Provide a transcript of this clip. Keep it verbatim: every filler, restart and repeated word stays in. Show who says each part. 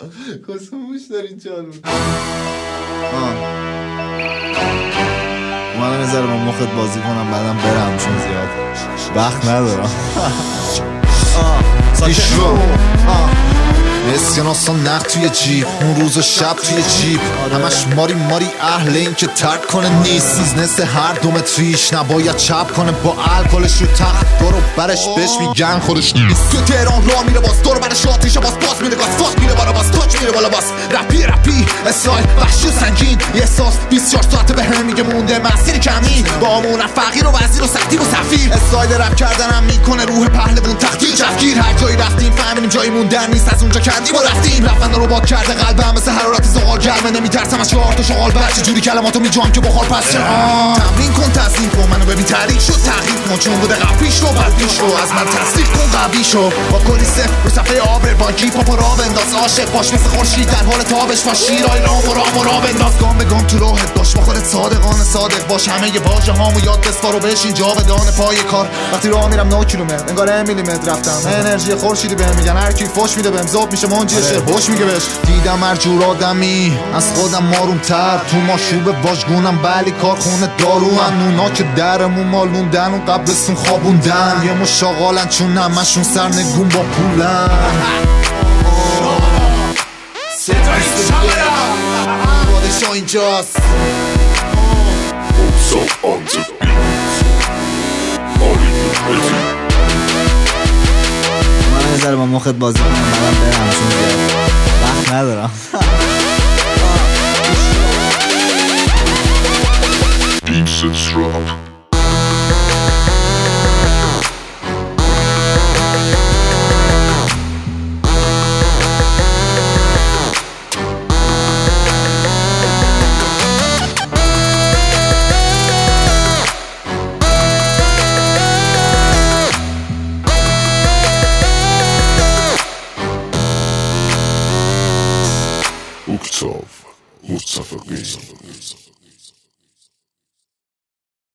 Speaker 1: کسموش دارین چارون من میذاره با مخت بازی کنم بعدم برم چون زیاد وقت ندارم پیشرو اسکن آسان نقد توی جیب اون روز و شب توی جیب همش ماری ماری اهل این که ترک کنه نیست بیزنس هر دومتریش نباید چپ کنه با الکلش رو تخت دارو برش بهش میگن خودش نیست تو تهران را میره باز دور برش آتیشه باز باز میره گاز فاک میره بالا باز تاچ میره بالا باز رپی رپی اسرائیل وحشی و سنگین یه احساس بیست و چهار ساعته به هم میگه مونده مسیر کمی با امونم فقیر و وزیر و سختی و سفیر اسرائیل رپ کردنم میکنه روح پهلوون تختی جفگیر هر جایی رفتیم فهمیدیم جایی موندن نیست از اونجا کردیم و رفتیم رفتن رو باد کرده قلبم مثل حرارت زغال گرمه نمیترسم از چهار تا شغال بر چه جوری کلماتو میجام که بخار پس چه تمرین کن تزیین کن منو ببین تحریک شد تحقیق کن چون بوده قبل پیش رو بعد پیش رو از من تصدیق کن قوی شو با کلی صفر رو صفحه آبر بانکی پاپا را بنداز عاشق باش مثل خورشید در حال تابش باش شیرای رام و رام و را بنداز گام به گام تو راهت باش با خودت صادقانه صادق باش همه واژه هامو یاد بسپار و بشین جاودانه پای کار وقتی راه میرم نه کیلومتر انگار میلیمتر رفتم انرژی خورشیدی بهم میگن هر کی فوش میده بهم ذوب میشه منجی شعر خوش میگه بهش دیدم هر جور آدمی از خودم مارومتر تو ماشوب واژگونم بلی کارخونه دارو نونا که درمون مال موندن و قبرستون خوابوندن یه مشاغالن چون همشون سرنگون با پولن پادشاه اینجاست من نظر با مخت بازی کنم منم برم چون زیاد وقت ندارم
Speaker 2: Beats drop. Uktsov, Mustafa Gay.